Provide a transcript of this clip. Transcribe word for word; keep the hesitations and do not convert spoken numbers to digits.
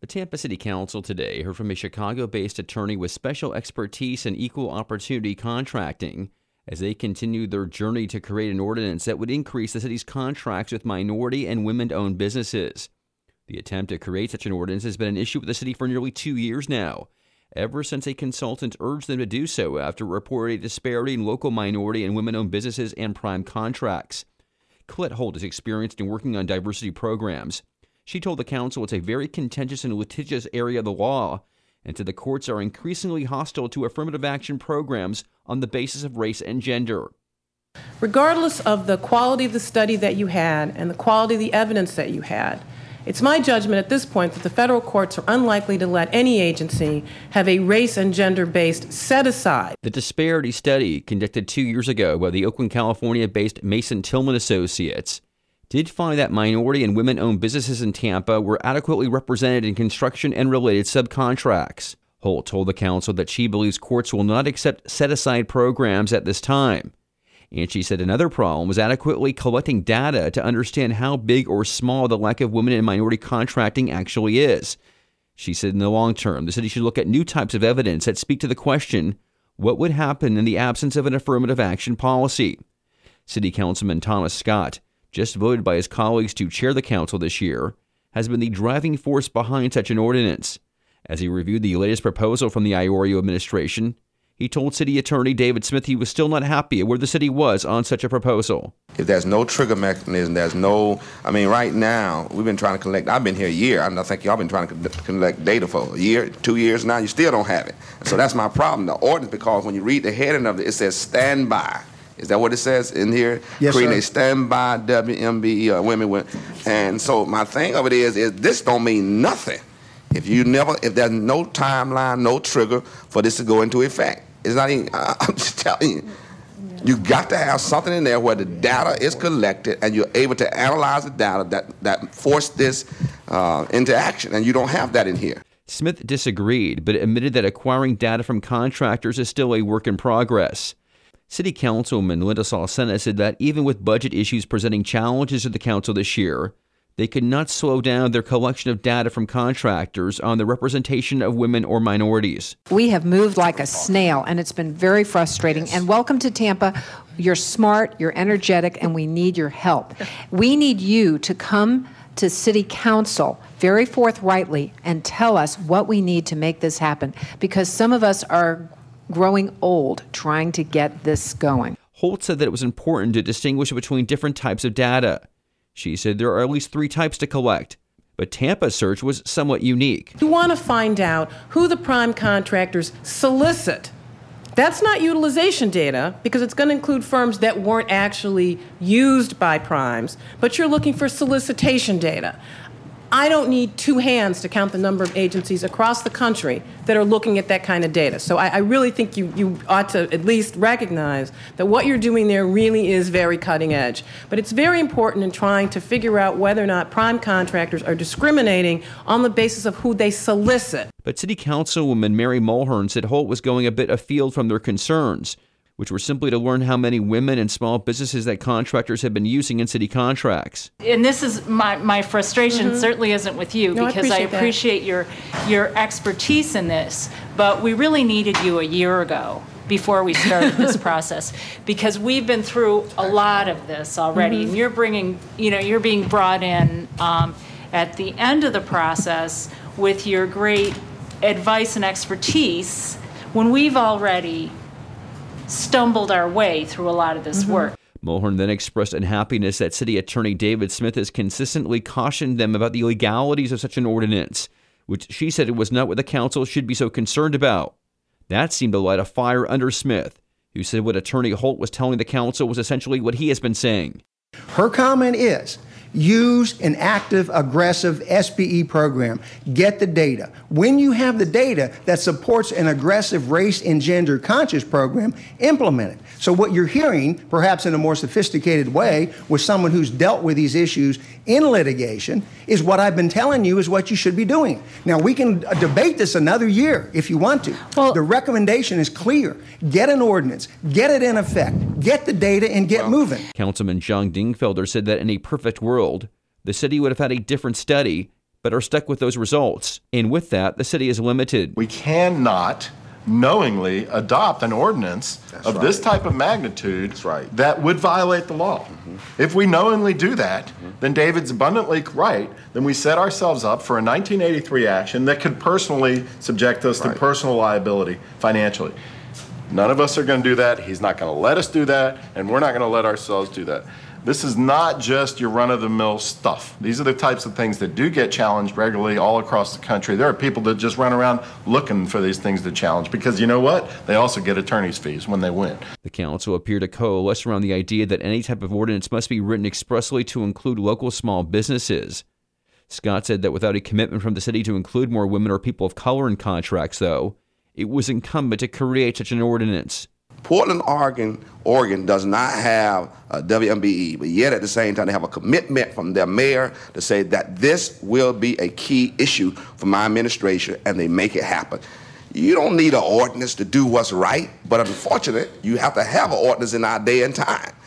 The Tampa City Council today heard from a Chicago-based attorney with special expertise in equal opportunity contracting as they continue their journey to create an ordinance that would increase the city's contracts with minority and women-owned businesses. The attempt to create such an ordinance has been an issue with the city for nearly two years now, ever since a consultant urged them to do so after reporting a disparity in local minority and women-owned businesses and prime contracts. Colette Holt is experienced in working on diversity programs. She told the council it's a very contentious and litigious area of the law, and said the courts are increasingly hostile to affirmative action programs on the basis of race and gender. Regardless of the quality of the study that you had and the quality of the evidence that you had, it's my judgment at this point that the federal courts are unlikely to let any agency have a race and gender-based set-aside. The disparity study conducted two years ago by the Oakland, California-based Mason Tillman Associates did find that minority and women-owned businesses in Tampa were adequately represented in construction and related subcontracts. Holt told the council that she believes courts will not accept set-aside programs at this time. And she said another problem was adequately collecting data to understand how big or small the lack of women and minority contracting actually is. She said in the long term, the city should look at new types of evidence that speak to the question, what would happen in the absence of an affirmative action policy? City Councilman Thomas Scott, just voted by his colleagues to chair the council this year, has been the driving force behind such an ordinance. As he reviewed the latest proposal from the Iorio administration, he told City Attorney David Smith he was still not happy at where the city was on such a proposal. If there's no trigger mechanism, there's no, I mean, right now, we've been trying to collect, I've been here a year, I think y'all been trying to collect data for a year, two years now, you still don't have it. And so that's my problem, the ordinance, because when you read the heading of it, it says standby. Is that what it says in here? Yes, Creating sir. a standby W M B E, uh, women with, and so my thing of it is, is this don't mean nothing. If you never, if there's no timeline, no trigger for this to go into effect. It's not even, I'm just telling you, you got to have something in there where the data is collected and you're able to analyze the data that, that force this uh, into action, and you don't have that in here. Smith disagreed, but admitted that acquiring data from contractors is still a work in progress. City Councilman Linda Salcena said that even with budget issues presenting challenges to the council this year, they could not slow down their collection of data from contractors on the representation of women or minorities. We have moved like a snail, and it's been very frustrating. And welcome to Tampa. You're smart, you're energetic, and we need your help. We need you to come to City Council very forthrightly and tell us what we need to make this happen, because some of us are growing old trying to get this going. Holt said that it was important to distinguish between different types of data. She said there are at least three types to collect, but Tampa's search was somewhat unique. You want to find out who the prime contractors solicit. That's not utilization data, because it's going to include firms that weren't actually used by primes, but you're looking for solicitation data. I don't need two hands to count the number of agencies across the country that are looking at that kind of data. So I, I really think you, you ought to at least recognize that what you're doing there really is very cutting edge. But it's very important in trying to figure out whether or not prime contractors are discriminating on the basis of who they solicit. But City Councilwoman Mary Mulhern said Holt was going a bit afield from their concerns, which were simply to learn how many women and small businesses that contractors have been using in city contracts. And this is my, my frustration, mm-hmm. certainly isn't with you, no, because I I appreciate, I appreciate your, your expertise in this, but we really needed you a year ago before we started this process, because we've been through a lot of this already, mm-hmm. and you're bringing, you know, you're being brought in um, at the end of the process with your great advice and expertise when we've already stumbled our way through a lot of this mm-hmm. work. Mulhern then expressed unhappiness that City Attorney David Smith has consistently cautioned them about the legalities of such an ordinance, which she said it was not what the council should be so concerned about. That seemed to light a fire under Smith, who said what Attorney Holt was telling the council was essentially what he has been saying. Her comment is, use an active, aggressive S B E program. Get the data. When you have the data that supports an aggressive race and gender conscious program, implement it. So what you're hearing, perhaps in a more sophisticated way, with someone who's dealt with these issues in litigation, is what I've been telling you is what you should be doing. Now, we can debate this another year if you want to. Well, the recommendation is clear. Get an ordinance. Get it in effect. Get the data and get well, moving. Councilman John Dingfelder said that in a perfect world, the city would have had a different study, but are stuck with those results. And with that, the city is limited. We cannot knowingly adopt an ordinance That's of right. this type of magnitude That's right. that would violate the law. Mm-hmm. If we knowingly do that, Mm-hmm. then David's abundantly right. Then we set ourselves up for a nineteen eighty-three action that could personally subject us Right. to personal liability financially. None of us are going to do that. He's not going to let us do that, and we're not going to let ourselves do that. This is not just your run-of-the-mill stuff. These are the types of things that do get challenged regularly all across the country. There are people that just run around looking for these things to challenge because you know what? They also get attorney's fees when they win. The council appeared to coalesce around the idea that any type of ordinance must be written expressly to include local small businesses. Scott said that without a commitment from the city to include more women or people of color in contracts, though, it was incumbent to create such an ordinance. Portland, Oregon, Oregon does not have a W M B E, but yet at the same time they have a commitment from their mayor to say that this will be a key issue for my administration, and they make it happen. You don't need an ordinance to do what's right, but unfortunately, you have to have an ordinance in our day and time.